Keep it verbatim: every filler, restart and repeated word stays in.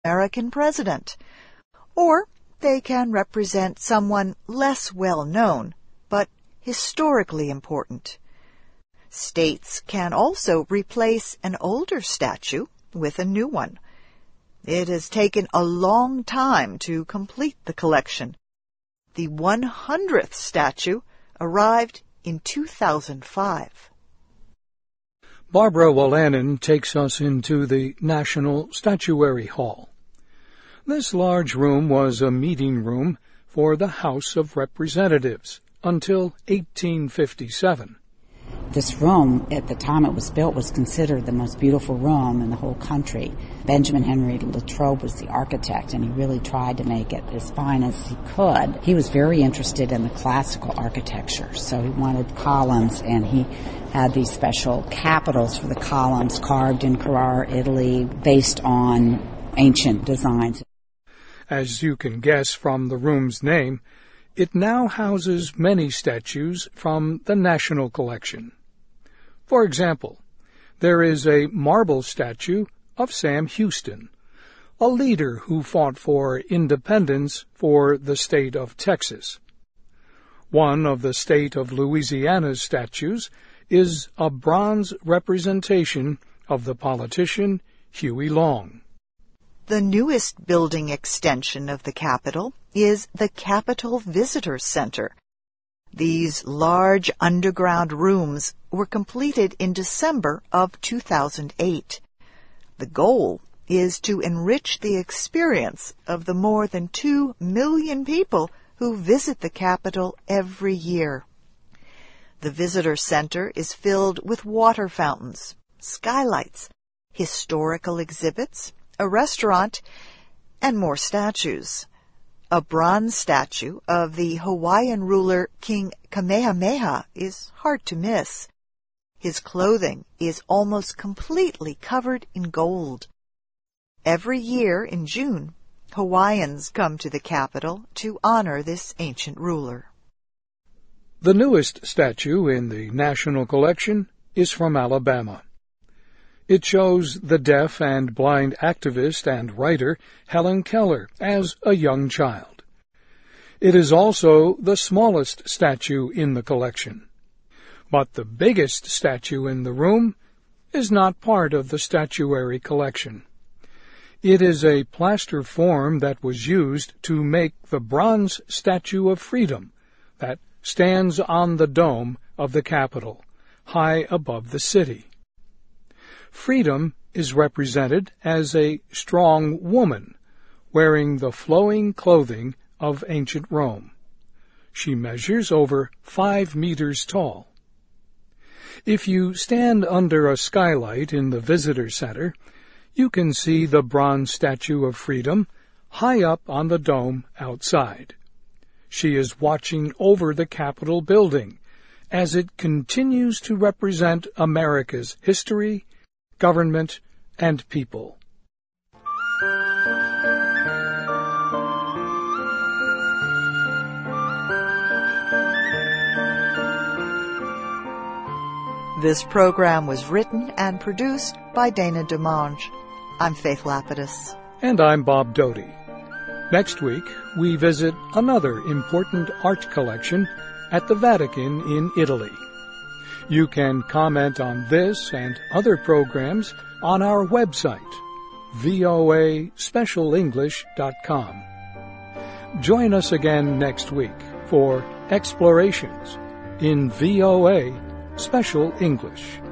American president. Or they can represent someone less well known, but historically important. States can also replace an older statue with a new one. It has taken a long time to complete the collection. The one hundredth statue arrived in two thousand five. Barbara Wolanin takes us into the National Statuary Hall. This large room was a meeting room for the House of Representatives until eighteen fifty-seven. This room, at the time it was built, was considered the most beautiful room in the whole country. Benjamin Henry Latrobe was the architect, and he really tried to make it as fine as he could. He was very interested in the classical architecture, so he wanted columns, and he had these special capitals for the columns carved in Carrara, Italy, based on ancient designs. As you can guess from the room's name, it now houses many statues from the National Collection. For example, there is a marble statue of Sam Houston, a leader who fought for independence for the state of Texas. One of the state of Louisiana's statues is a bronze representation of the politician Huey Long. The newest building extension of the Capitol is the Capitol Visitor Center. These large underground rooms were completed in December of two thousand eight. The goal is to enrich the experience of the more than two million people who visit the Capitol every year. The Visitor Center is filled with water fountains, skylights, historical exhibits, a restaurant, and more statues. A bronze statue of the Hawaiian ruler King Kamehameha is hard to miss. His clothing is almost completely covered in gold. Every year in June, Hawaiians come to the Capitol to honor this ancient ruler. The newest statue in the National Collection is from Alabama. It shows the deaf and blind activist and writer Helen Keller as a young child. It is also the smallest statue in the collection. But the biggest statue in the room is not part of the statuary collection. It is a plaster form that was used to make the bronze Statue of Freedom that stands on the dome of the Capitol, high above the city. Freedom is represented as a strong woman, wearing the flowing clothing of ancient Rome. She measures over five meters tall. If you stand under a skylight in the visitor center, you can see the bronze Statue of Freedom high up on the dome outside. She is watching over the Capitol building as it continues to represent America's history, government, and people. This program was written and produced by Dana DeMange. I'm Faith Lapidus. And I'm Bob Doty. Next week, we visit another important art collection at the Vatican in Italy. You can comment on this and other programs on our website, v o a special english dot com. Join us again next week for Explorations in V O A Special English.